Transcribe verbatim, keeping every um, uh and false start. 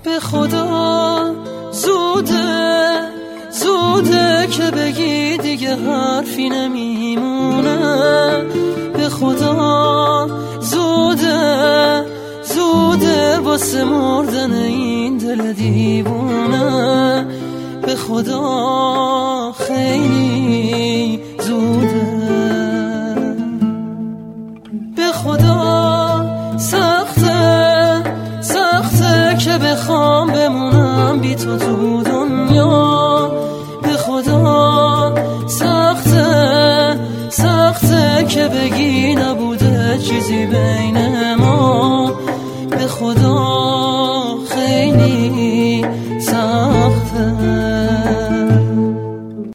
به خدا زوده زوده که بگی دیگه حرفی نمیمونه. به خدا زوده زوده واسه مردن این دل دیوونه. به خدا خیلی زوده. به خدا سخته سخته که بخوام بمونم بی تو تو دنیا. به خدا سخته سخته که بگی نبوده چیزی بین ما. به خدا خیلی